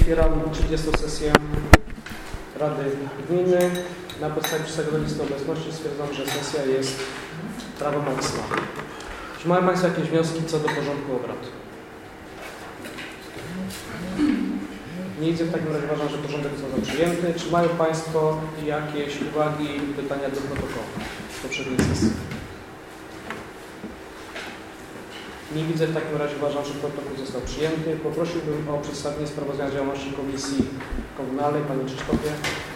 Otwieram 30. sesję Rady Gminy. Na podstawie przedstawionej listy obecności stwierdzam, że sesja jest prawomocna. Czy mają Państwo jakieś wnioski co do porządku obrad? Nie widzę, w takim razie uważam, że porządek został przyjęty. Czy mają Państwo jakieś uwagi i pytania do protokołu z poprzedniej sesji? Nie widzę, w takim razie uważam, że protokół został przyjęty. Poprosiłbym o przedstawienie sprawozdania działalności Komisji Komunalnej. Panie Krzysztofie.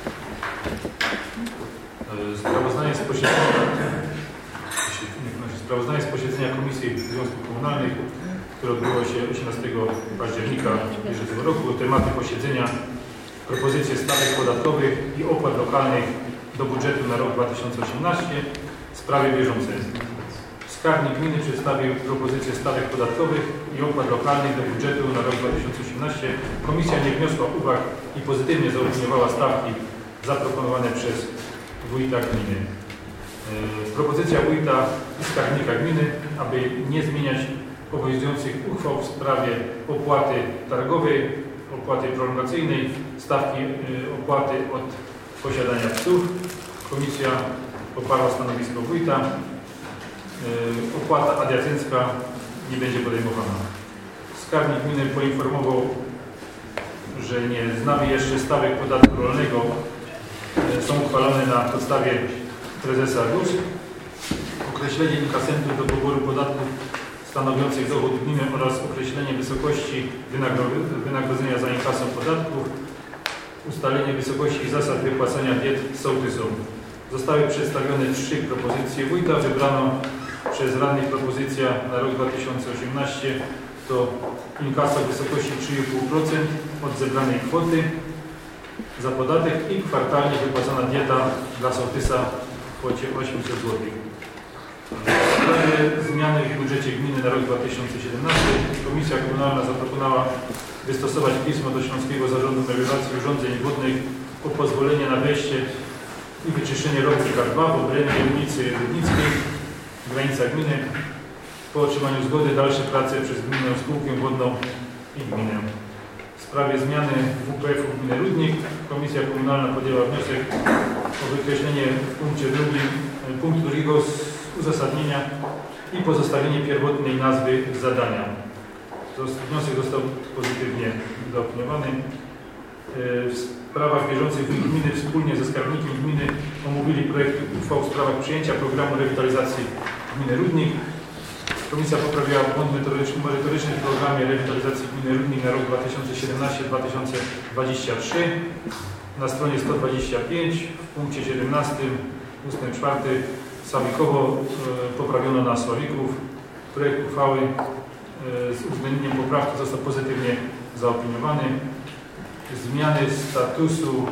Sprawozdanie z posiedzenia Komisji Związków Komunalnych, które odbyło się 18 października bieżącego roku. Tematy posiedzenia: propozycje stawek podatkowych i opłat lokalnych do budżetu na rok 2018. Sprawy bieżące. Skarbnik Gminy przedstawił propozycję stawek podatkowych i opłat lokalnych do budżetu na rok 2018. Komisja nie wniosła uwag i pozytywnie zaopiniowała stawki zaproponowane przez wójta gminy. Propozycja wójta i skarbnika gminy, aby nie zmieniać obowiązujących uchwał w sprawie opłaty targowej, opłaty prolongacyjnej, stawki opłaty od posiadania psów. Komisja poparła stanowisko wójta. Opłata adiacencka nie będzie podejmowana. Skarbnik gminy poinformował, że nie znamy jeszcze stawek podatku rolnego. Są uchwalone na podstawie prezesa GUS. Określenie inkasentów do poboru podatków stanowiących dochód gminy oraz określenie wysokości wynagrodzenia za inkasą podatków, ustalenie wysokości i zasad wypłacania diet sołtysom. Zostały przedstawione 3 propozycje wójta. Wybrano przez radnych propozycja na rok 2018 to inkasa w wysokości 3,5% od zebranej kwoty za podatek i kwartalnie wypłacana dieta dla sołtysa w kwocie 800 zł. W sprawie zmiany w budżecie gminy na rok 2017 Komisja Komunalna zaproponowała wystosować pismo do Śląskiego Zarządu Melioracji Urządzeń Wodnych o pozwolenie na wejście i wyczyszczenie Rownika 2 w obrębie ulicy Rybnickiej w granicach gminy. Po otrzymaniu zgody dalsze prace przez gminę, spółkę wodną i gminę. W sprawie zmiany WPF-u gminy Rudnik Komisja Komunalna podjęła wniosek o wykreślenie w punkcie 2 punktu 2 z uzasadnienia i pozostawienie pierwotnej nazwy zadania. Wniosek został pozytywnie zaopiniowany. W sprawach bieżących gminy wspólnie ze skarbnikiem gminy omówili projekt uchwał w sprawach przyjęcia programu rewitalizacji gminy Rudnik. Komisja poprawiła błąd merytoryczny w programie rewitalizacji gminy Rudnik na rok 2017-2023 na stronie 125 w punkcie 17 ustęp 4 Sławikowo poprawiono na Sławików. Projekt uchwały z uwzględnieniem poprawki został pozytywnie zaopiniowany. Zmiany statusu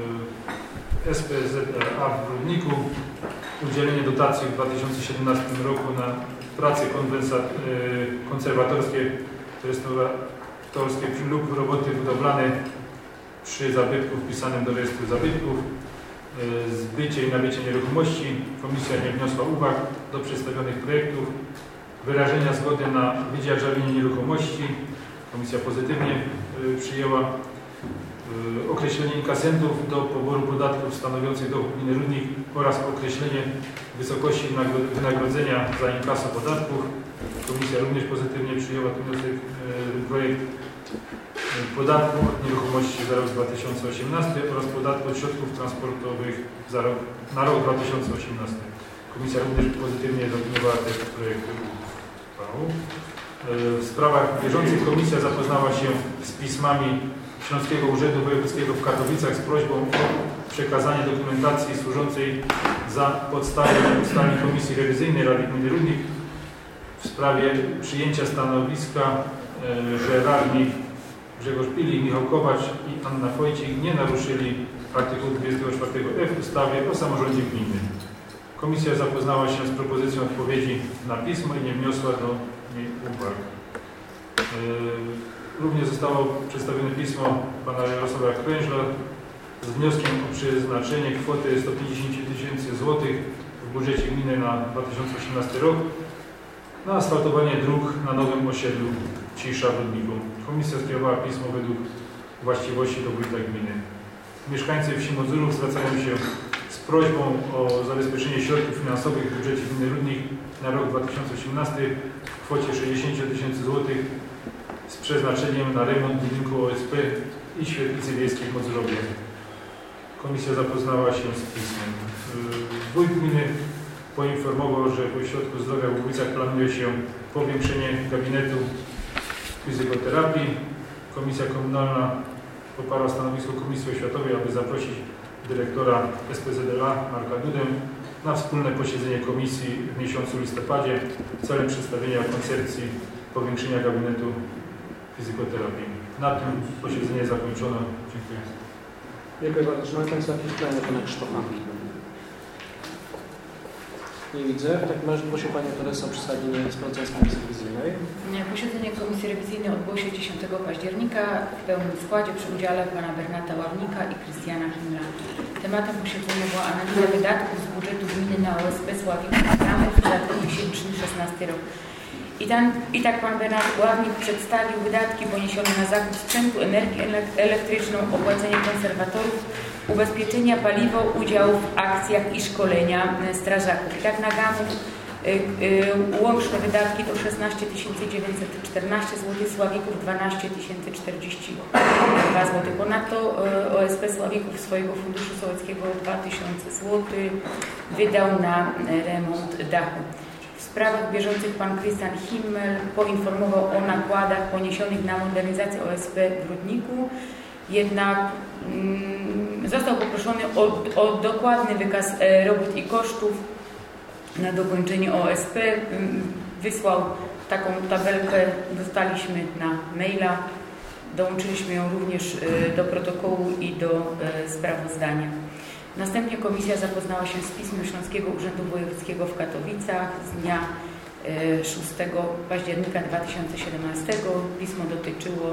SPZRA w Rudniku, udzielenie dotacji w 2017 roku na prace konserwatorskie, restauratorskie lub roboty budowlane przy zabytku wpisanym do rejestru zabytków, zbycie i nabycie nieruchomości. Komisja nie wniosła uwag do przedstawionych projektów. Wyrażenia zgody na wydzierżawienie nieruchomości. Komisja pozytywnie przyjęła. Określenie inkasentów do poboru podatków stanowiących dochód gminy Rudnik oraz określenie wysokości wynagrodzenia za inkasę podatków. Komisja również pozytywnie przyjęła ten projekt podatku od nieruchomości za rok 2018 oraz podatku od środków transportowych na rok 2018. Komisja również pozytywnie zaopiniowała tekst projektu uchwały. W sprawach bieżących komisja zapoznała się z pismami Śląskiego Urzędu Wojewódzkiego w Katowicach z prośbą o przekazanie dokumentacji służącej za podstawę ustaleń Komisji Rewizyjnej Rady Gminy Rudnik w sprawie przyjęcia stanowiska, że radni Grzegorz Pilik, Michał Kowacz i Anna Wojcik nie naruszyli artykułu 24f ustawy o samorządzie gminy. Komisja zapoznała się z propozycją odpowiedzi na pismo i nie wniosła do niej uwag. Również zostało przedstawione pismo pana Jarosława Krężla z wnioskiem o przeznaczenie kwoty 150 000 złotych w budżecie gminy na 2018 rok na asfaltowanie dróg na nowym osiedlu Cisza w Rudniku. Komisja skierowała pismo według właściwości do wójta gminy. Mieszkańcy wsi Mozurów zwracają się z prośbą o zabezpieczenie środków finansowych w budżecie gminy Rudnik na rok 2018 w kwocie 60 000 złotych z przeznaczeniem na remont budynku OSP i świetlicy wiejskiej w Mozurowie. Komisja zapoznała się z pismem. Wójt gminy poinformował, że w Ośrodku Zdrowia w Głowicach planuje się powiększenie gabinetu fizykoterapii. Komisja komunalna poparła stanowisko Komisji Oświatowej, aby zaprosić dyrektora SPZLA Marka Dudę na wspólne posiedzenie komisji w miesiącu listopadzie celem przedstawienia koncepcji powiększenia gabinetu fizykoterapii. Na tym posiedzenie zakończono. Dziękuję. Dziękuję bardzo. Czy mają Państwo jakieś pytania pana Krzysztofa? Nie widzę. W takim razie proszę Panią Teresę o przedstawienie sprawozdania z Komisji Rewizyjnej. Posiedzenie Komisji Rewizyjnej odbyło się 10 października w pełnym składzie przy udziale pana Bernata Ławnika i Krystiana Himla. Tematem posiedzenia była analiza wydatków z budżetu gminy na OSP Sławików za 2016 rok. I tak pan Bernat Ławnik przedstawił wydatki poniesione na zakup sprzętu, energię elektryczną, opłacenie konserwatorów, ubezpieczenia, paliwo, udział w akcjach i szkolenia strażaków. I tak na gamut łączne wydatki to 16 914 zł, Sławików 12 042 zł. Ponadto OSP Sławików swojego funduszu sołeckiego 2000 zł wydał na remont dachu. W sprawach bieżących pan Krystian Himmel poinformował o nakładach poniesionych na modernizację OSP w Rudniku, jednak został poproszony o dokładny wykaz robót i kosztów na dokończenie OSP. Wysłał taką tabelkę, dostaliśmy na maila, dołączyliśmy ją również do protokołu i do sprawozdania. Następnie komisja zapoznała się z pismem Śląskiego Urzędu Wojewódzkiego w Katowicach z dnia 6 października 2017. Pismo dotyczyło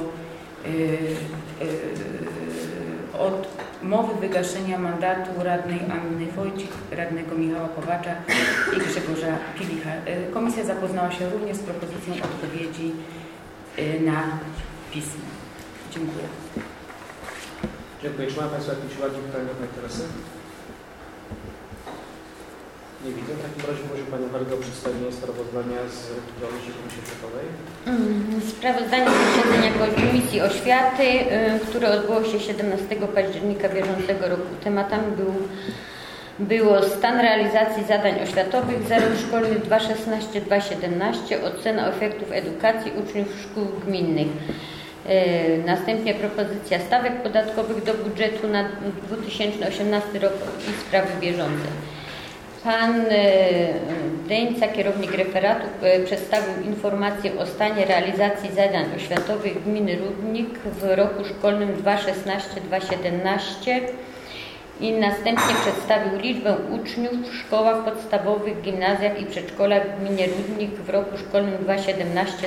odmowy wygaszenia mandatu radnej Anny Wojcik, radnego Michała Kowacza i Grzegorza Pilicha. Komisja zapoznała się również z propozycją odpowiedzi na pismo. Dziękuję. Dziękuję. Czy ma Państwo jakieś uwagi pytania do Pani Teresy? Nie widzę. W takim razie proszę Panią Wargę o przedstawienie sprawozdania z działalności Komisji Oświatowej. Sprawozdanie z posiedzenia Komisji Oświaty, które odbyło się 17 października bieżącego roku. Tematami było stan realizacji zadań oświatowych za rok szkolny 2016-2017, ocena efektów edukacji uczniów szkół gminnych. Następnie propozycja stawek podatkowych do budżetu na 2018 rok i sprawy bieżące. Pan Deńca, kierownik referatu, przedstawił informację o stanie realizacji zadań oświatowych gminy Rudnik w roku szkolnym 2016-2017 i następnie przedstawił liczbę uczniów w szkołach podstawowych, gimnazjach i przedszkolach w gminie Rudnik w roku szkolnym 2017-2018.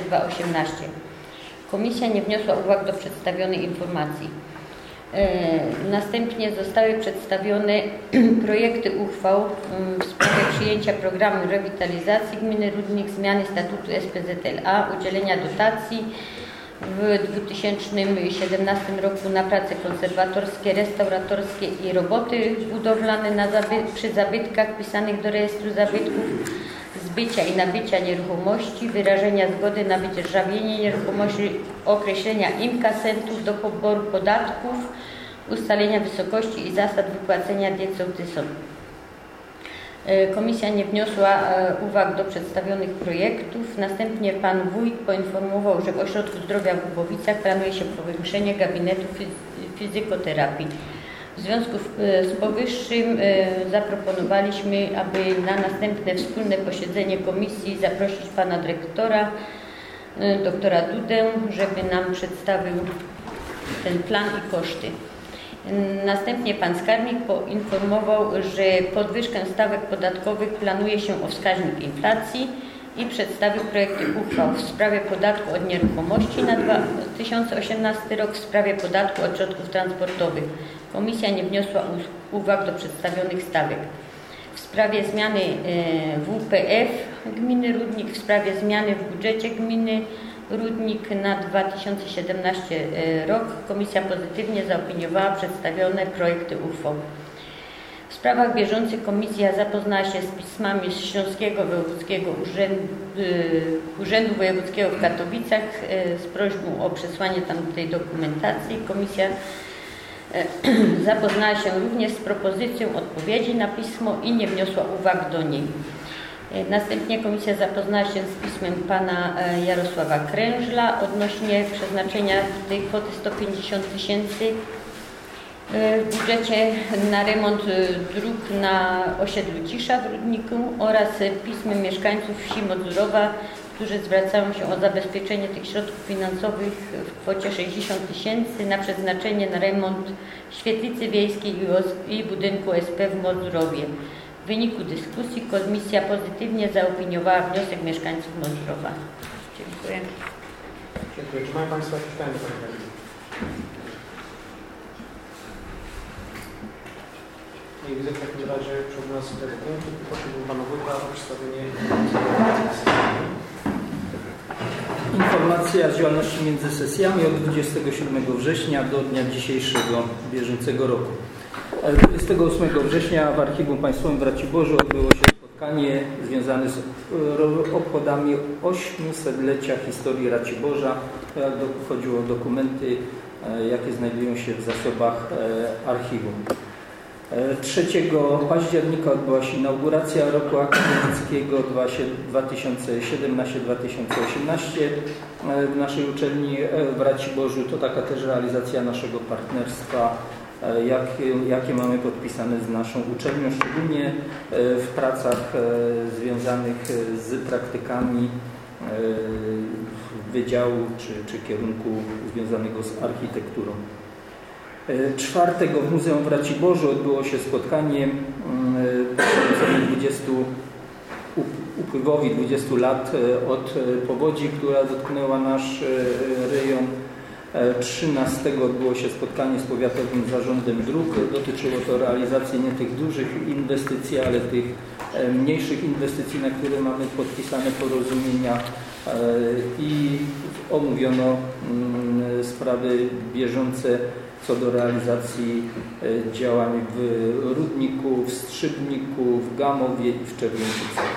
Komisja nie wniosła uwag do przedstawionej informacji. Następnie zostały przedstawione projekty uchwał w sprawie przyjęcia programu rewitalizacji gminy Rudnik, zmiany statutu SPZLA, udzielenia dotacji w 2017 roku na prace konserwatorskie, restauratorskie i roboty budowlane przy zabytkach wpisanych do rejestru zabytków, zbycia i nabycia nieruchomości, wyrażenia zgody na wydzierżawienie nieruchomości, określenia inkasentów do poboru podatków, ustalenia wysokości i zasad wypłacenia diet sołtysom. Komisja nie wniosła uwag do przedstawionych projektów. Następnie pan wójt poinformował, że w Ośrodku Zdrowia w Głowicach planuje się powiększenie gabinetu fizykoterapii. W związku z powyższym zaproponowaliśmy, aby na następne wspólne posiedzenie komisji zaprosić pana dyrektora, doktora Dudę, żeby nam przedstawił ten plan i koszty. Następnie pan skarbnik poinformował, że podwyżkę stawek podatkowych planuje się o wskaźnik inflacji i przedstawił projekty uchwał w sprawie podatku od nieruchomości na 2018 rok, w sprawie podatku od środków transportowych. Komisja nie wniosła uwag do przedstawionych stawek. W sprawie zmiany WPF gminy Rudnik, w sprawie zmiany w budżecie gminy Rudnik na 2017 rok. Komisja pozytywnie zaopiniowała przedstawione projekty uchwał. W sprawach bieżących komisja zapoznała się z pismami z Śląskiego Wojewódzkiego Urzędu Wojewódzkiego w Katowicach z prośbą o przesłanie tam tej dokumentacji. Komisja zapoznała się również z propozycją odpowiedzi na pismo i nie wniosła uwag do niej. Następnie komisja zapoznała się z pismem pana Jarosława Krężla odnośnie przeznaczenia tej kwoty 150 000 w budżecie na remont dróg na osiedlu Cisza w Rudniku oraz pismem mieszkańców wsi Modzurowa, którzy zwracają się o zabezpieczenie tych środków finansowych w kwocie 60 000 na przeznaczenie na remont świetlicy wiejskiej i budynku SP w Modzurowie. W wyniku dyskusji komisja pozytywnie zaopiniowała wniosek mieszkańców Modzurowa. Dziękuję. Dziękuję. Czy mają Państwo jakieś pytania do Pani Radny? Nie widzę, w takim razie przechodzimy do tego punktu. Prosiłbym Pana Wójta o przedstawienie Informacja z działalności między sesjami od 27 września do dnia dzisiejszego bieżącego roku. 28 września w Archiwum Państwowym w Raciborzu odbyło się spotkanie związane z obchodami 800-lecia historii Raciborza. Chodziło o dokumenty, jakie znajdują się w zasobach archiwum. 3 października odbyła się inauguracja roku akademickiego 2017-2018 w naszej uczelni w Raciborzu. To taka też realizacja naszego partnerstwa, jakie mamy podpisane z naszą uczelnią, szczególnie w pracach związanych z praktykami wydziału czy kierunku związanego z architekturą. 4 w Muzeum w Raciborzu odbyło się spotkanie upływowi 20 lat od powodzi, która dotknęła nasz rejon. 13 odbyło się spotkanie z Powiatowym Zarządem Dróg. Dotyczyło to realizacji nie tych dużych inwestycji, ale tych mniejszych inwestycji, na które mamy podpisane porozumienia i omówiono sprawy bieżące co do realizacji działań w Rudniku, w Strzybniku, w Gamowie i w Czerwińczycach.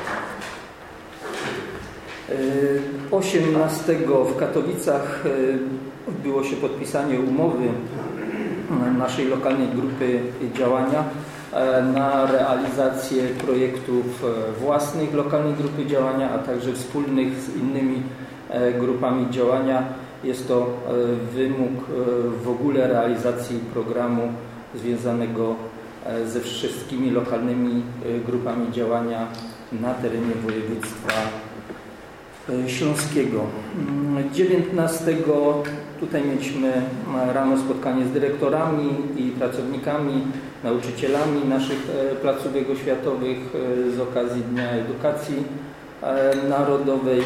18 w Katowicach odbyło się podpisanie umowy naszej lokalnej grupy działania na realizację projektów własnych lokalnej grupy działania, a także wspólnych z innymi grupami działania. Jest to wymóg w ogóle realizacji programu związanego ze wszystkimi lokalnymi grupami działania na terenie województwa śląskiego. 19 tutaj mieliśmy rano spotkanie z dyrektorami i pracownikami, nauczycielami naszych placówek oświatowych z okazji Dnia Edukacji Narodowej.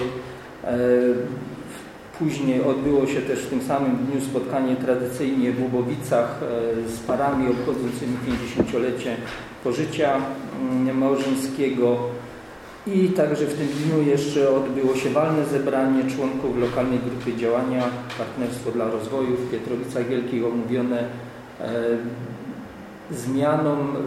Później odbyło się też w tym samym dniu spotkanie tradycyjnie w Łubowicach z parami obchodzącymi 50-lecie pożycia małżeńskiego. I także w tym dniu jeszcze odbyło się walne zebranie członków lokalnej grupy działania Partnerstwo dla Rozwoju w Pietrowicach Wielkich, omówione zmianom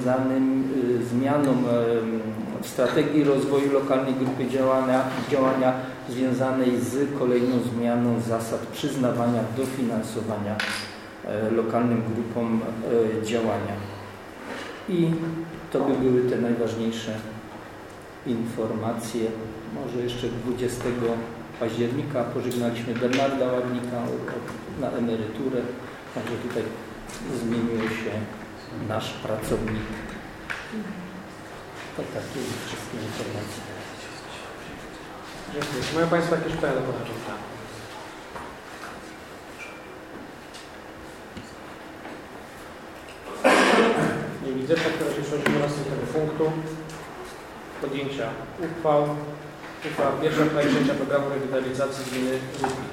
w strategii rozwoju lokalnej grupy działania związanej z kolejną zmianą zasad przyznawania dofinansowania lokalnym grupom działania. I to by były te najważniejsze informacje. Może jeszcze 20 października pożegnaliśmy Bernarda Ładnika na emeryturę, także tutaj zmienił się nasz pracownik. To takie wszystkie informacje. Dziękuję. Czy mają Państwo jakieś pytania do Pana Wójta? Nie widzę. W takim razie przechodzimy do następnego punktu. Podjęcia uchwał. Uchwała pierwsza w sprawie przyjęcia programu rewitalizacji gminy Rudnik.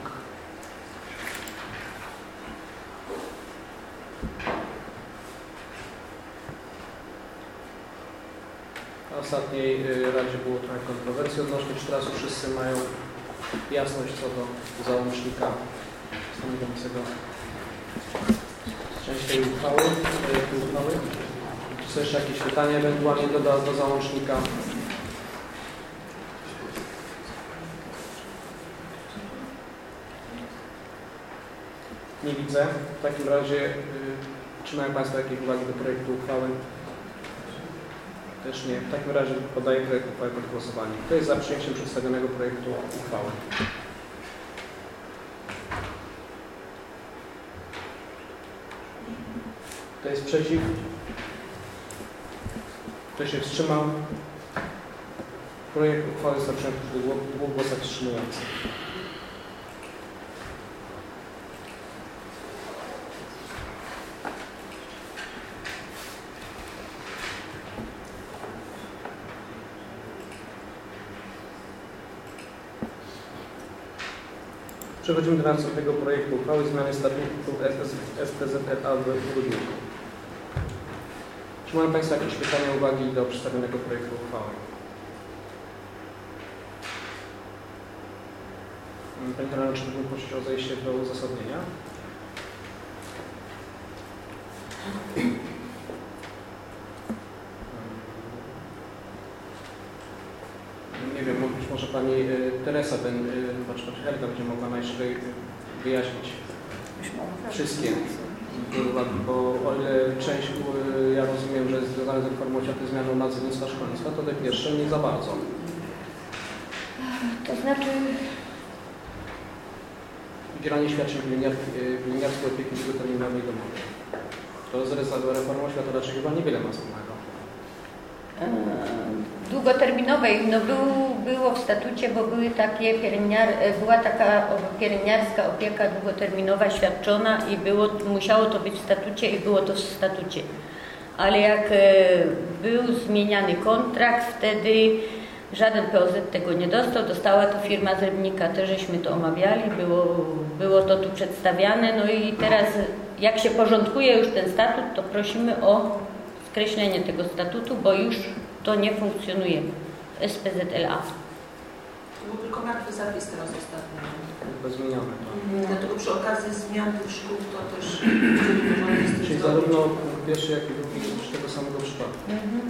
Na ostatniej Radzie było trochę kontrowersji odnośnie, czy teraz wszyscy mają jasność co do załącznika stanowiącego część tej uchwały. Czy są jeszcze jakieś pytania ewentualnie do załącznika? Nie widzę. W takim razie czy mają Państwo jakieś uwagi do projektu uchwały? Też nie. W takim razie podaję projekt uchwały pod głosowanie. Kto jest za przyjęciem przedstawionego projektu uchwały? Kto jest przeciw? Kto się wstrzymał? Projekt uchwały został przyjęty w dwóch głosach wstrzymujących. Przechodzimy do następnego projektu uchwały zmiany statutu SPZLA w Rudniku. Czy mają Państwo jakieś pytania, uwagi do przedstawionego projektu uchwały? Panie Kanale, czy mógłbym prosić o zejście do uzasadnienia? Nie wiem, być może Pani Teresa, Pani Helga będzie mogła najszybciej wyjaśnić wszystkie uwagi, bo o ile część, ja rozumiem, że jest związana z reformą oświaty, zmianą nazewnictwa szkolnictwa, to te pierwsze nie za bardzo. To znaczy... Udzielanie świadczeń pielęgniarskiej opieki długoterminowej domowej. To z reformą oświaty raczej chyba niewiele ma wspólnego. Długoterminowej, no było w statucie, bo były takie była taka pielęgniarska opieka długoterminowa świadczona i musiało to być w statucie i było to w statucie. Ale jak był zmieniany kontrakt, wtedy żaden POZ tego nie dostał, dostała to firma z Rybnika, też żeśmy to omawiali, było to tu przedstawiane, no i teraz jak się porządkuje już ten statut, to prosimy o skreślenie tego statutu, bo już to nie funkcjonuje w SPZLA. To był tylko martwy zapis teraz ostatnio. Tylko zmienione. Dlatego przy okazji zmian tych szkół to też... Czyli zarówno pierwszy, jak i drugi z tego samego przypadku.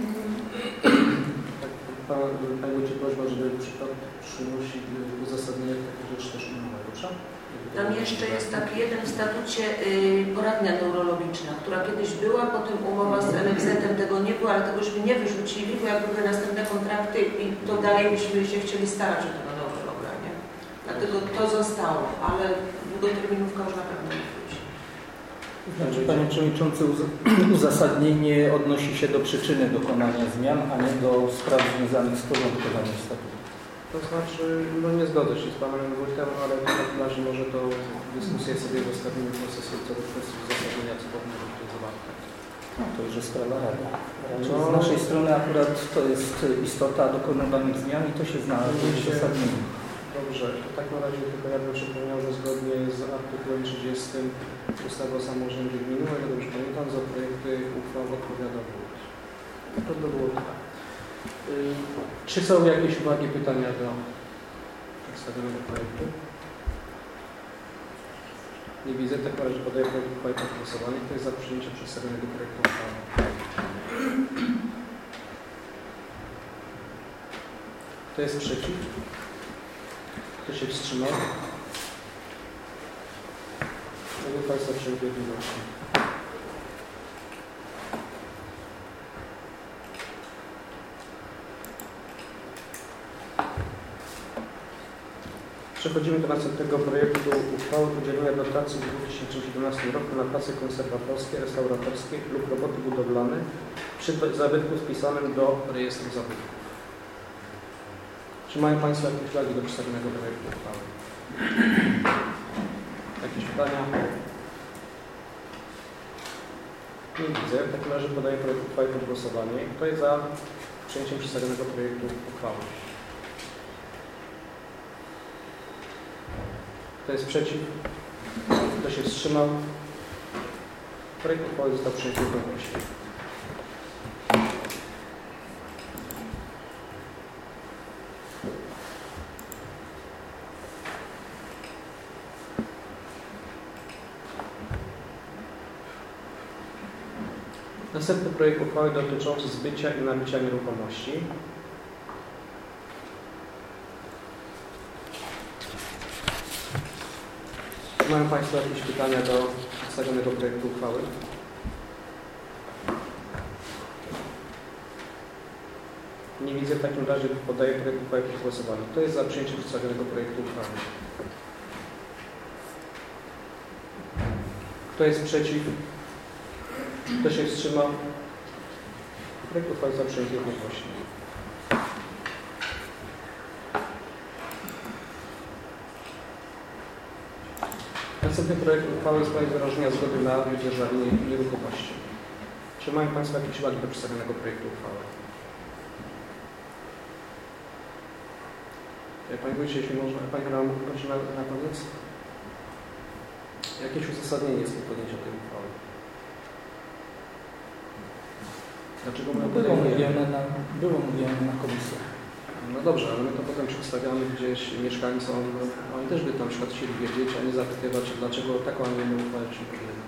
Pani będzie prośba, żeby przymusić uzasadnienie takich rzeczy też umowy, dobrze? Tam jeszcze jest taki jeden w statucie poradnia neurologiczna, która kiedyś była, potem umowa z NFZ-em tego nie było, ale tegośmy nie wyrzucili, bo jak były następne kontrakty i to dalej byśmy się chcieli starać o tego neurologa, nie? Dlatego to zostało, ale długoterminówka już na pewno nie wróci. Znaczy, Panie Przewodniczący, uzasadnienie odnosi się do przyczyny dokonania zmian, a nie do spraw związanych z porządkowaniem statutu. To znaczy, no nie zgodzę się z Panem Wójtem, ale w takim razie może to dyskusję sobie zostawimy w procesie co do kwestii uzasadnienia, co powinno być tutaj zawarte. No to już jest sprawa rady. Z naszej strony akurat to jest istota dokonywanych zmian i to się znalazło w uzasadnieniu. Dobrze, to tak na razie tylko ja bym przypomniał, że zgodnie z artykułem 30 ustawy o samorządzie gminy, o ile dobrze pamiętam, za projekty uchwał odpowiada wójt. To by było tak. Czy są jakieś uwagi, pytania do przedstawionego projektu? Nie widzę, tak na razie podaję projekt uchwały pod głosowanie. Kto jest za przyjęciem przedstawionego projektu uchwały? Kto jest przeciw? Kto się wstrzymał? Mogę Państwa przyjąć jednogłośnie. Przechodzimy do następnego projektu uchwały udzielenia dotacji w 2017 roku na prace konserwatorskie, restauratorskie lub roboty budowlane przy zabytku wpisanym do rejestru zabytków. Czy mają Państwo jakieś uwagi do przedstawionego projektu uchwały? Jakieś pytania? Nie widzę. W takim razie podaję projekt uchwały pod głosowanie. Kto jest za przyjęciem przedstawionego projektu uchwały? Kto jest przeciw? Kto się wstrzymał? Projekt uchwały został przyjęty jednogłośnie. Następny projekt uchwały dotyczący zbycia i nabycia nieruchomości. Czy mają Państwo jakieś pytania do przedstawionego projektu uchwały? Nie widzę, w takim razie podaję projekt uchwały pod głosowanie. Kto jest za przyjęciem przedstawionego projektu uchwały? Kto jest przeciw? Kto się wstrzymał? Projekt uchwały został przyjęty jednogłośnie. Następny projekt uchwały w sprawie wyrażenia zgody na wydzierżawienie nieruchomości. Czy mają Państwo jakieś uwagi do przedstawionego projektu uchwały? Panie Wójcie, jeśli można, Pani prosi na koniec? Jakieś uzasadnienie jest podjęcia tej uchwały? Dlaczego my było mówione na komisji. No dobrze, ale my to potem przedstawiamy gdzieś mieszkańcom, oni też by na przykład chcieli wiedzieć, a nie zapytywać, dlaczego taką, a nie inną uchwałę przyjmujemy.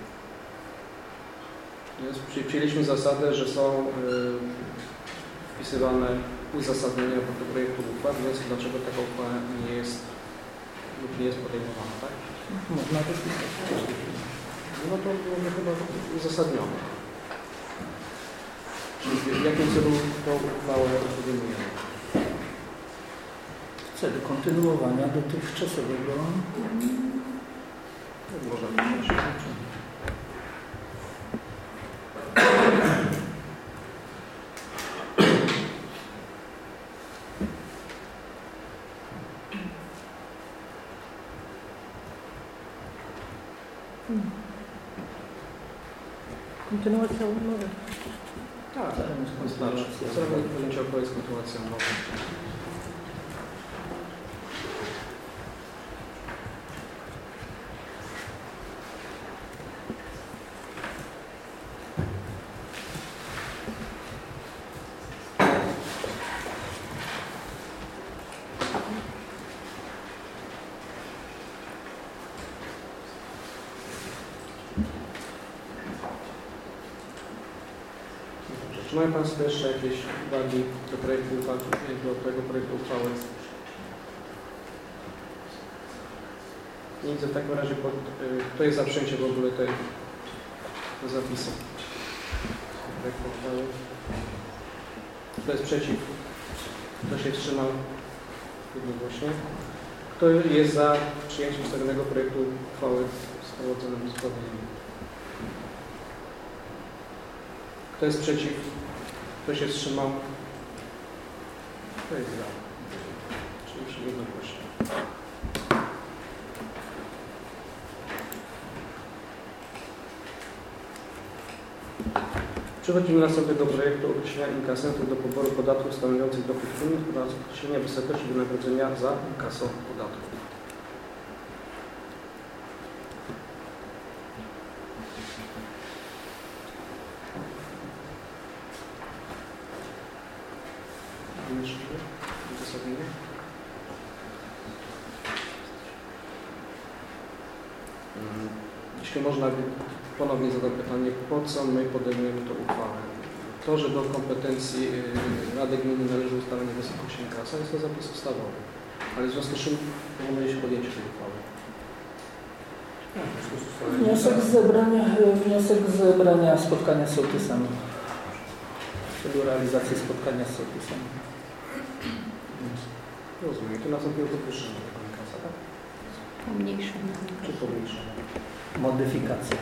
Przyjęliśmy zasadę, że są wpisywane uzasadnienia do projektu uchwały, więc dlaczego taka uchwała nie jest lub nie jest podejmowana, tak? Można to wpisać. No to byłoby chyba uzasadnione. Czyli w jakim celu tą uchwałę podejmujemy? W celu kontynuowania dotychczasowego Można powiedzieć. Kontynuacja umowy. Tak, wystarczy. Celem podjęcia uchwały jest kontynuacja umowy. Czy mają Państwo jeszcze jakieś uwagi do projektu uchwały, do tego projektu uchwały? Nie widzę w takim razie, kto jest za przyjęciem w ogóle tego zapisu projektu uchwały. Kto jest przeciw? Kto się wstrzymał? Jednogłośnie. Kto jest za przyjęciem przedstawionego projektu uchwały z wprowadzonym usprawnieniem? Kto jest przeciw? Kto się wstrzymał? Kto jest za? Czyli jednogłośnie. Przechodzimy do następnego projektu określenia inkasentów do poboru podatków stanowiących dochód gminy oraz określenia wysokości wynagrodzenia za inkasą podatków. Jeśli można, ponownie zadam pytanie, po co my podejmujemy tę uchwałę? To, że do kompetencji Rady Gminy należy ustalenie wysokości inkasa, jest to zapis ustawowy. Ale w związku z czym powinno się podjęcie tej uchwały. Wniosek z zebrania spotkania z sołtysami. W celu realizacji spotkania z sołtysami. Rozumiem. To nastąpiło podwyższenie tego inkasa, tak? Pomniejszone. Czy pomniejszenie? Modyfikacja.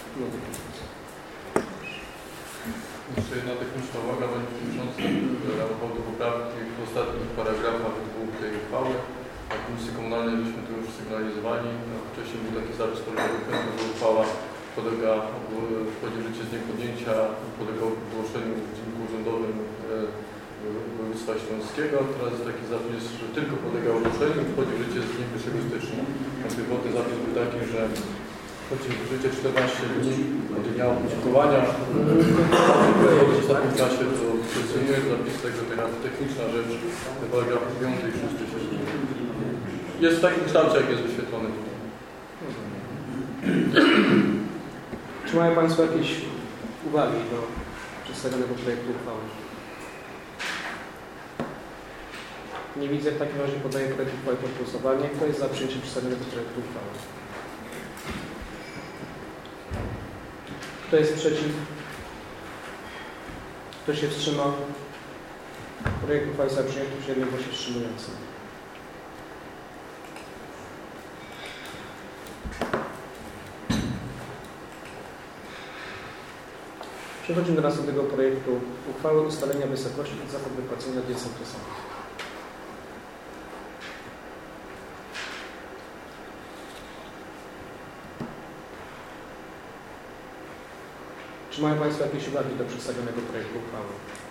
Jeszcze jedna techniczna uwaga, Panie Przewodniczący, na powodu poprawki w ostatnich paragrafach dwóch tej uchwały. Na Komisji Komunalnej żeśmy to już sygnalizowali. Wcześniej był taki zapis paragrafu, że uchwała podlega, wchodzi w życie z dniem podjęcia, podlega ogłoszeniu w Dzienniku Urzędowym Województwa Śląskiego. Teraz jest taki zapis, że tylko podlega ogłoszeniu i wchodzi w życie z dniem 1 stycznia. Pierwotny zapis był taki, że wchodzi w życie 14 dni od dnia opublikowania. W ostatnim czasie to funkcjonuje zapis tego, taka techniczna rzecz, paragraf 5 i 6 się zmieni. Jest w takim kształcie, jak jest wyświetlony tutaj. Czy mają Państwo jakieś uwagi do przedstawionego projektu uchwały? Nie widzę, w takim razie podaję projekt uchwały pod głosowanie. Kto jest za przyjęciem przedstawionego projektu uchwały? Kto jest przeciw? Kto się wstrzymał? Projekt uchwały został przyjęty przy jednym głosie wstrzymującym. Przechodzimy do następnego projektu uchwały ustalenia wysokości i zasad wypłacenia decentralizacji. Czy mają Państwo jakieś uwagi do przedstawionego projektu uchwały?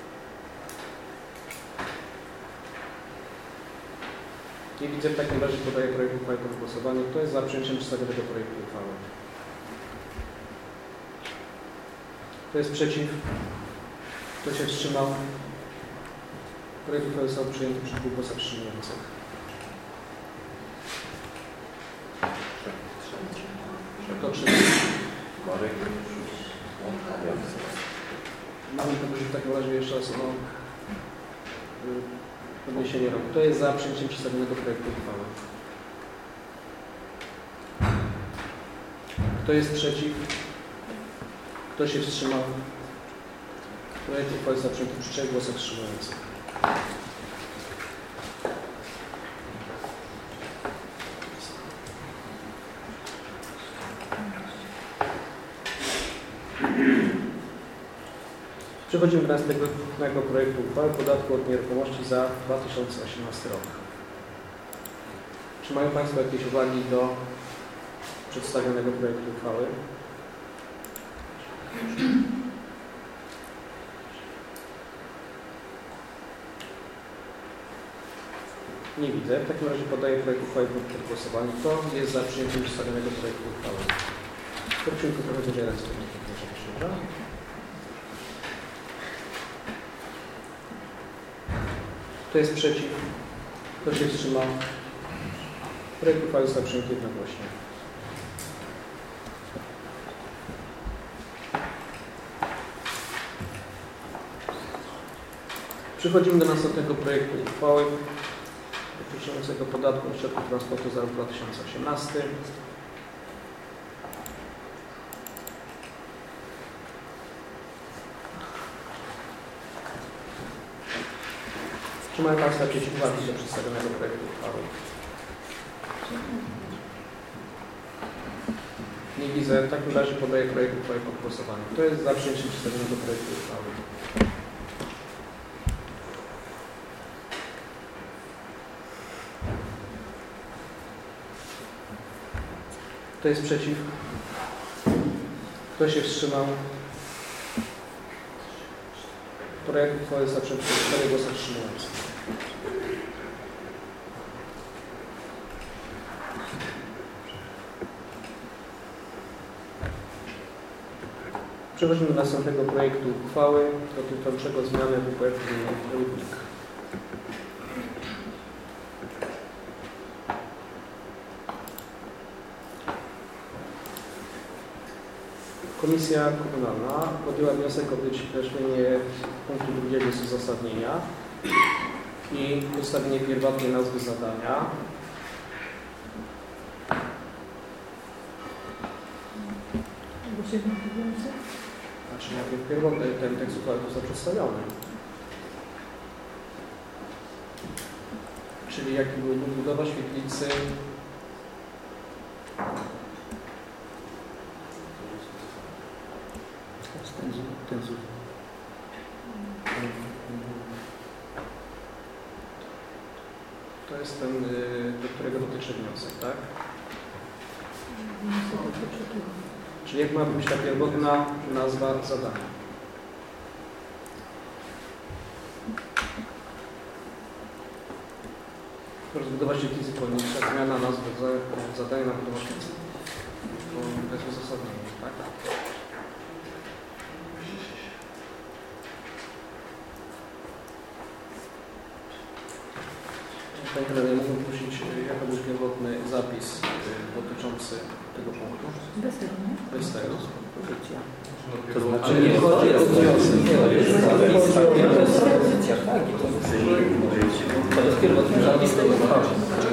Nie widzę, w takim razie podaję projekt uchwały pod głosowanie. Kto jest za przyjęciem przedstawionego projektu uchwały? Kto jest przeciw? Kto się wstrzymał? Projekt uchwały został przyjęty przy 2 głosach wstrzymujących. Kto trzeci? Marek. Mamy to w takim razie jeszcze raz podniesienie rąk. Kto jest za przyjęciem przedstawionego projektu uchwały? Kto jest przeciw? Kto się wstrzymał? Projekt uchwały został przyjęty przy 3 głosach wstrzymujących. Przechodzimy do następnego projektu uchwały podatku od nieruchomości za 2018 rok. Czy mają Państwo jakieś uwagi do przedstawionego projektu uchwały? Nie widzę. W takim razie podaję projekt uchwały pod głosowanie. Kto jest za przyjęciem przedstawionego projektu uchwały? Prosimy trochę wyżej ręce. Kto jest przeciw? Kto się wstrzymał? Projekt uchwały został przyjęty jednogłośnie. Przechodzimy do następnego projektu uchwały dotyczącego podatku od środków transportu za rok 2018. Czy mają Państwo jakieś uwagi do przedstawionego projektu uchwały? Nie widzę. W takim razie podaję projekt uchwały pod głosowanie. Kto jest za przyjęciem przedstawionego projektu uchwały? Kto jest przeciw? Kto się wstrzymał? Projekt uchwały został przyjęty przy 4 głosach wstrzymujących. Przechodzimy do następnego projektu uchwały dotyczącego zmiany WPF Rybnik. Komisja Komunalna podjęła wniosek o wykreślenie punktu 2 z uzasadnienia i ustawienie pierwotnej nazwy zadania. Znaczy najpierw pierwotny ten tekst uchwały został przedstawiony. Czyli jaki był budowa świetlicy. To jest ten, do którego dotyczy wniosek, tak? Czyli jak ma być ta pierwotna nazwa zadania? Rozbudowa świetlicy płynnicza, zmiana nazwy zadania na budowę świetlicy. To jest uzasadnienie, tak? Panie Trenerze, mógłbym prosić jaki był pierwotny zapis dotyczący tego punktu? Bez tego. To znaczy nie chodzi o wniosek. To jest pierwotny zapis tej uchwały.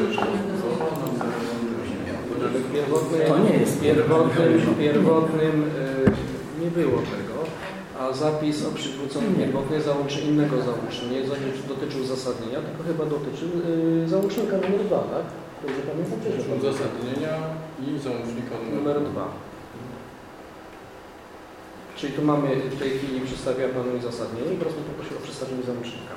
To nie jest pierwotnym nie było tego, a zapis o przywróconym pierwotnie załączy innego załącznika. Nie dotyczył uzasadnienia, tylko chyba dotyczył załącznika numer 2, tak? Dobrze pamiętam? Uzasadnienia i załącznika Numer 2. Czyli tu mamy w tej chwili przedstawia Panu uzasadnienie i po prostu poprosił o przedstawienie załącznika.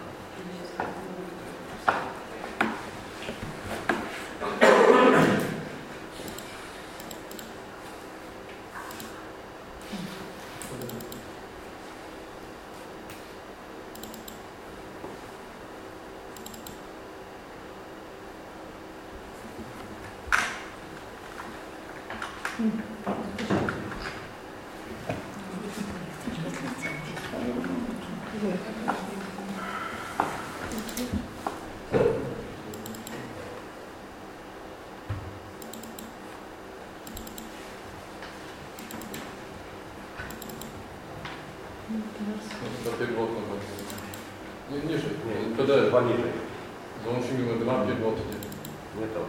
Pierwotną nie, PDF. Załącznik numer 2 pierwotnie. Nie to.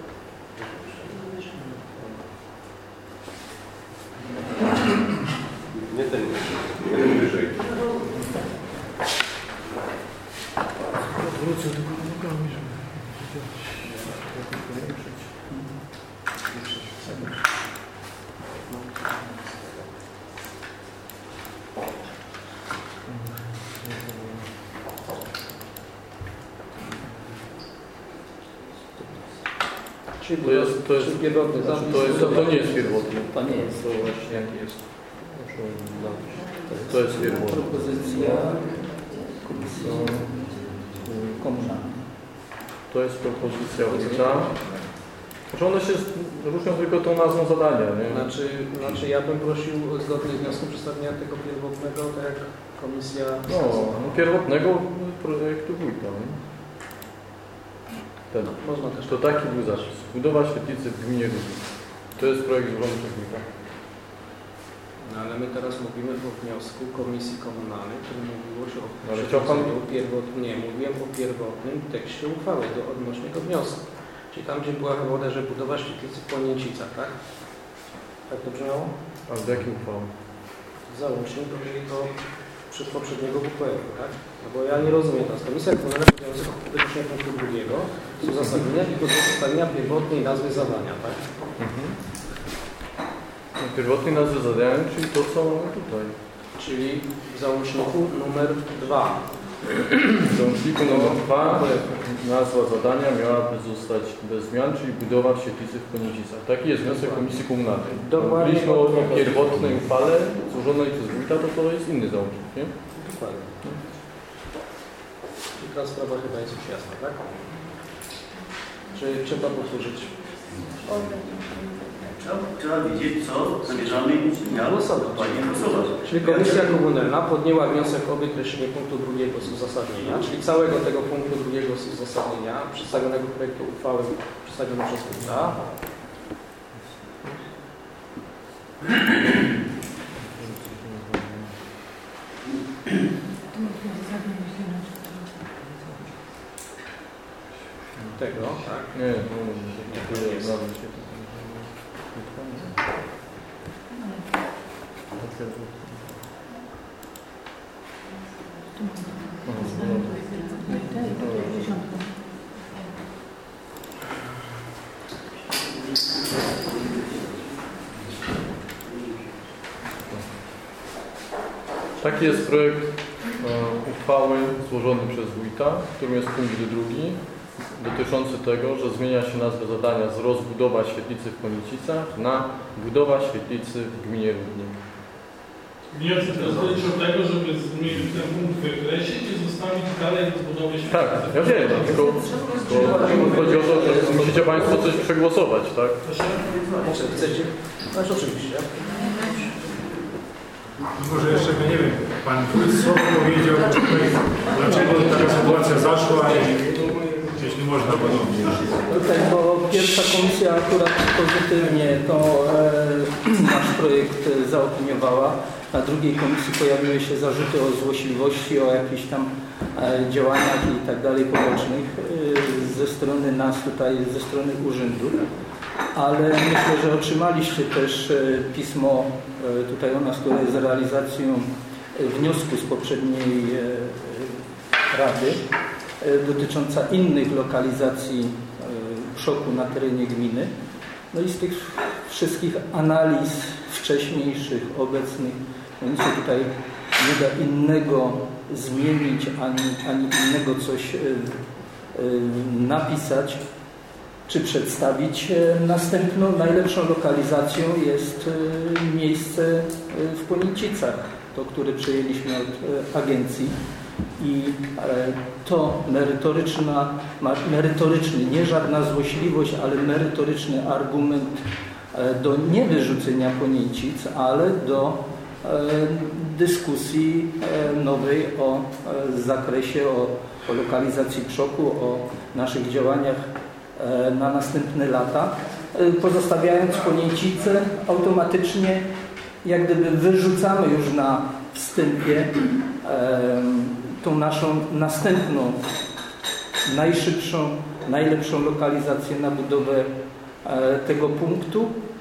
Nie ten, jeden wyżej. Wrócę do nogami, żeby Czyli To jest pierwotny zapis. to nie jest pierwotny. To nie jest. To właśnie jak jest. To jest pierwotny. Propozycja komisji komunalnej. To jest propozycja wójta. Znaczy one się różnią tylko tą nazwą zadania, nie? Znaczy ja bym prosił zgodnie z wnioskiem przedstawienia tego pierwotnego, tak jak komisja... No pierwotnego projektu wójta. Nie? Ten. Można też. To taki był zapis. Budowa świetlicy w gminie Rudnik. To jest projekt złożony przez wójta. No ale my teraz mówimy o wniosku Komisji Komunalnej, który mówiło się o Ale chciał pan... Nie, mówiłem o pierwotnym tekście uchwały odnośnie do wniosku. Czyli tam, gdzie była wywoda, że budowa świetlicy w Płonięcicach, tak? Tak to brzmiało? A z jakiej uchwały? Załącznik do poprzedniego WPF-u, tak? No bo ja nie rozumiem teraz. Komisja Komunalna wniosek o wyjaśnienia punktu drugiego z uzasadnienia i pozostawienia pierwotnej nazwy zadania, tak? Mhm. Pierwotnej nazwy zadania, czyli to, co mamy tutaj. Czyli w załączniku numer 2. W załączniku numer 2 nazwa zadania miałaby zostać bez zmian, czyli budowa świetlicy w Płonięcicach. Taki jest wniosek Komisji Komunalnej. Mówiliśmy o pierwotnej uchwale złożonej przez wójta, to jest inny załącznik, nie? Dokładnie. I ta sprawa chyba jest już jasna, tak? Czy trzeba powtórzyć? Trzeba wiedzieć, co zamierzamy głosować. Czyli Komisja Komunalna podjęła wniosek o wykreślenie punktu drugiego z uzasadnienia, czyli całego tego punktu drugiego z uzasadnienia przedstawionego projektu uchwały przedstawionego przez wójta. Tego, tak? Nie, to jest. Taki jest projekt uchwały złożony przez wójta, w którym jest punkt drugi, dotyczący tego, że zmienia się nazwę zadania z rozbudowa świetlicy w Płonięcicach na budowa świetlicy w gminie Rudnik. Wniosek dotyczy tego, żeby ten punkt wykreślić i zostawić dalej rozbudowę świetlicy. Tak, ja wiem, tylko chodzi o to, że musicie Państwo coś przegłosować, tak? Proszę. Chcecie? Znaczy oczywiście. Może jeszcze, nie wiem, Pan słowo powiedział, dlaczego taka sytuacja zaszła i jeśli można, bo tutaj, bo pierwsza komisja akurat pozytywnie to nasz projekt zaopiniowała. Na drugiej komisji pojawiły się zarzuty o złośliwości, o jakichś tam działaniach i tak dalej pobocznych ze strony nas tutaj, ze strony urzędu. Ale myślę, że otrzymaliście też pismo tutaj o nas, które jest realizacją wniosku z poprzedniej Rady dotycząca innych lokalizacji przoku na terenie gminy. No i z tych wszystkich analiz wcześniejszych, obecnych, no nic się tutaj nie da innego zmienić, ani innego coś napisać, czy przedstawić. Następną, najlepszą lokalizacją jest miejsce w Poniecicach, to, które przyjęliśmy od agencji. I to merytoryczny, nie żadna złośliwość, ale merytoryczny argument do niewyrzucenia Poniecic, ale do dyskusji nowej o zakresie, o lokalizacji przoku, o naszych działaniach na następne lata, pozostawiając Poniecice automatycznie, jak gdyby wyrzucamy już na wstępie tą naszą następną, najszybszą, najlepszą lokalizację na budowę tego punktu.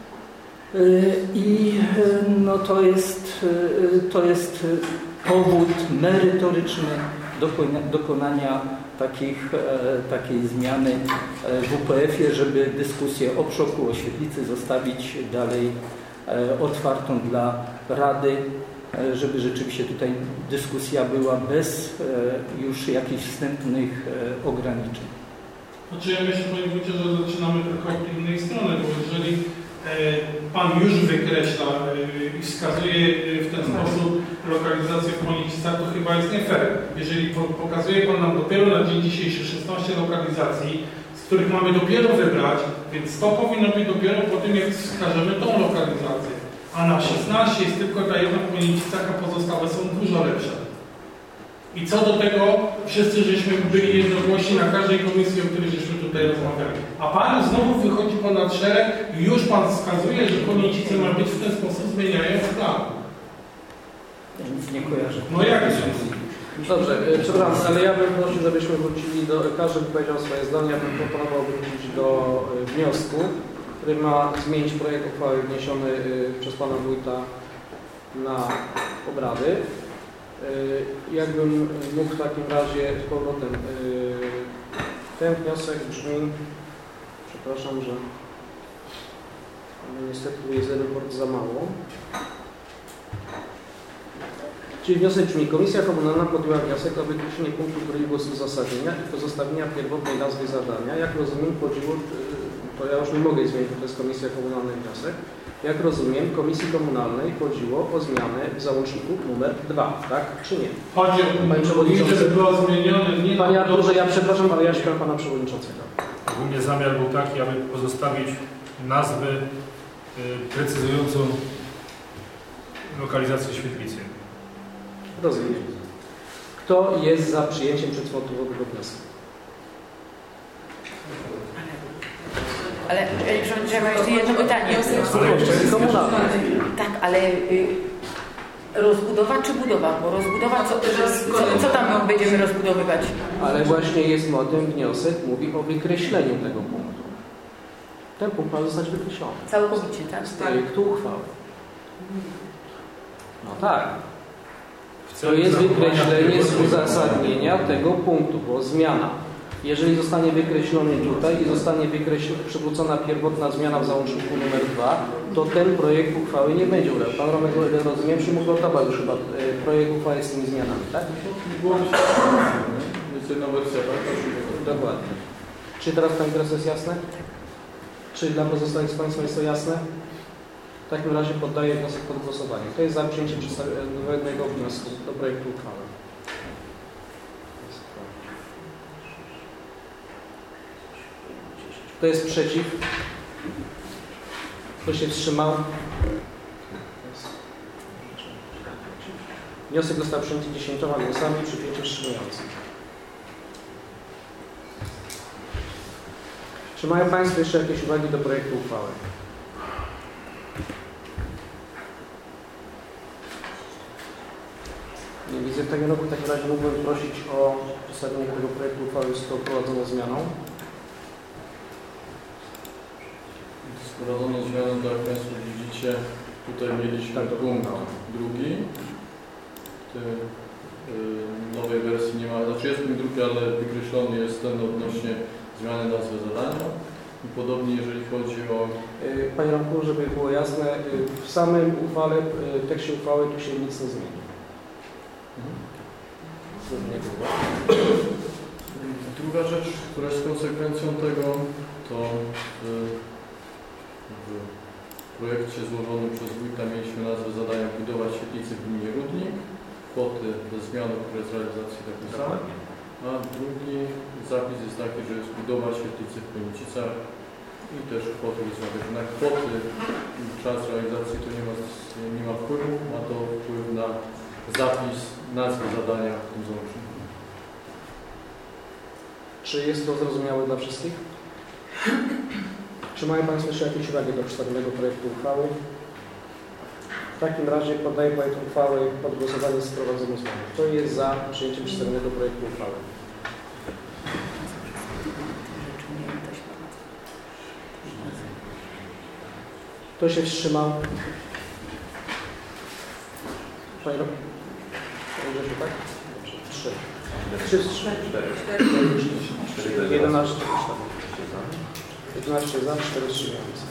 I no to jest powód merytoryczny dokonania takiej zmiany w WPF-ie, żeby dyskusję o przoku, o świetlicy zostawić dalej otwartą dla Rady, żeby rzeczywiście tutaj dyskusja była bez już jakichś wstępnych ograniczeń. Znaczy ja myślę, panie wójcie, że zaczynamy trochę od innej strony, bo jeżeli pan już wykreśla i wskazuje w ten sposób lokalizację w Ponicicach, to chyba jest nie fair. Jeżeli pokazuje pan nam dopiero na dzień dzisiejszy 16 lokalizacji, z których mamy dopiero wybrać, więc to powinno być dopiero po tym, jak wskażemy tą lokalizację. A na 16 jest tylko ta jedna w Ponicicach, a pozostałe są dużo lepsze. I co do tego, wszyscy żeśmy byli jednogłośni na każdej komisji, o której żeśmy tutaj rozmawiali. A pan znowu wychodzi ponad szereg i już pan wskazuje, że Poniecice ma być w ten sposób zmieniając plan. Ja nic nie kojarzę. No jak jest? Dobrze, przepraszam, ale ja bym prosił, żebyśmy wrócili do, każdy powiedział swoje zdanie, ja bym proponował wrócić do wniosku, który ma zmienić projekt uchwały wniesiony przez pana wójta na obrady. Jakbym mógł w takim razie z powrotem. Ten wniosek brzmi, przepraszam, że niestety jest jeden port za mało. Czyli wniosek brzmi: Komisja Komunalna podjęła wniosek o wykreślenie punktu drugiego z uzasadnienia i pozostawienia pierwotnej nazwy zadania. Jak rozumiem, chodziło, to ja już nie mogę zmienić, bo to jest Komisja Komunalna wniosek. Jak rozumiem, Komisji Komunalnej chodziło o zmianę w załączniku numer 2, tak? Czy nie? Chodzi o to, żeby było zmienione. Nie, panie Arturze, ja przepraszam, ale ja śpiewam pana przewodniczącego. Ogólnie zamiar był taki, aby pozostawić nazwę precyzującą lokalizację świetlicy. Rozumiem. Kto jest za przyjęciem przedmiotowego wniosku? Ale przewodniczący, jeszcze jedno pytanie. Tak, ale rozbudowa czy budowa? Bo rozbudowa, co tam będziemy rozbudowywać? Ale właśnie jest o tym wniosek, mówi o wykreśleniu tego punktu. Ten punkt ma zostać wykreślony. Całkowicie, tak? Z projektu uchwały. No tak. To jest wykreślenie z uzasadnienia tego punktu, bo zmiana. Jeżeli zostanie wykreślony tutaj i zostanie przywrócona pierwotna zmiana w załączniku numer 2, to ten projekt uchwały nie będzie uległ. Pan Romek, rozumiem, że mógł gotować już chyba projekt uchwały z tymi zmianami, tak? Jest jedna wersja, tak? Dokładnie. Czy teraz Pani teraz jest jasne? Czy dla pozostałych z Państwa jest to jasne? W takim razie poddaję wniosek pod głosowanie. Kto jest za przyjęciem przedstawionego wniosku do projektu uchwały? Kto jest przeciw? Kto się wstrzymał? Wniosek został przyjęty 10 głosami przy 5 wstrzymujących. Czy mają Państwo jeszcze jakieś uwagi do projektu uchwały? Nie widzę w takim roku. W takim razie mógłbym prosić o przedstawienie tego projektu uchwały z tą wprowadzoną zmianą. Wprowadzoną zmianą, tak jak Państwo widzicie, tutaj mieliśmy punkt drugi. W tej nowej wersji nie ma, znaczy jest punkt drugi, ale wykreślony jest ten odnośnie zmiany nazwy zadania. I podobnie jeżeli chodzi o... Panie Romku, żeby było jasne, w samym uchwale, w tekście uchwały tu się nic nie zmieni. Druga rzecz, która jest konsekwencją tego, to w projekcie złożonym przez wójta mieliśmy nazwę zadania budować świetlicy w gminie Rudnik. Kwoty ze zmianą, które z realizacji takie same. A drugi zapis jest taki, że jest budowa świetlicy w Konicicach i też kwoty wyznaczone. Na kwoty czas realizacji to nie ma wpływu, ma to wpływ na zapis nazwy zadania w tym załączniku. Czy jest to zrozumiałe dla wszystkich? Czy mają Państwo jeszcze jakieś uwagi do przedstawionego projektu uchwały? W takim razie poddaję projekt uchwały pod głosowanie z wprowadzoną zmianą. Kto jest za przyjęciem przedstawionego projektu uchwały? Kto się wstrzymał? Panie Rok? Tak? 3. 3 wstrzymał. 11 za, 4 wstrzymujące.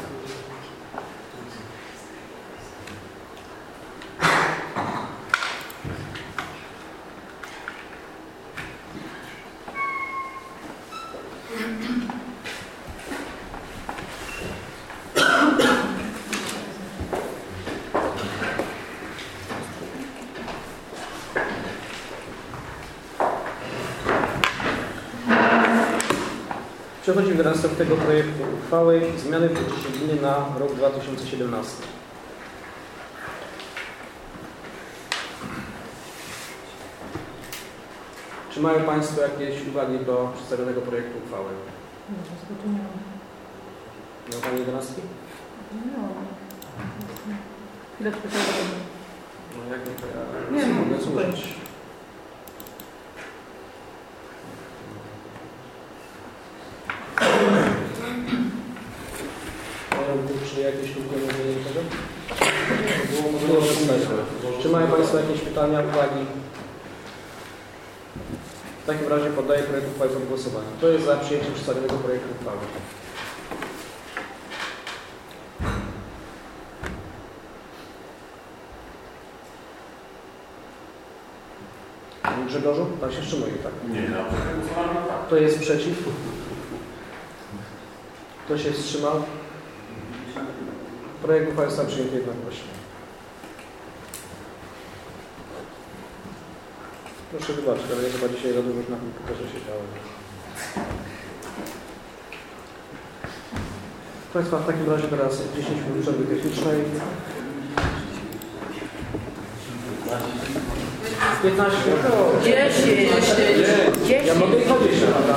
Przechodzimy do następnego projektu uchwały. Zmiany w budżecie gminy na rok 2017. Czy mają Państwo jakieś uwagi do przedstawionego projektu uchwały? Miał Pani 11? No jak nie, to ja mogę służyć. Czy jakieś uwagi tego? Czy mają Państwo jakieś pytania, uwagi? W takim razie poddaję projekt uchwały pod głosowanie. Kto jest za przyjęciem przedstawionego projektu uchwały? Grzegorzu? Pan się wstrzymuje, tak? Nie, Kto jest przeciw? Kto się wstrzymał? Projekt uchwały został przyjęty jednogłośnie. Proszę wybaczyć, ale ja chyba dzisiaj za dużo na komputerze siedziałem. Państwa, w takim razie teraz 10 minut przerwy technicznej. 15. 10. Ja mogę chodzić na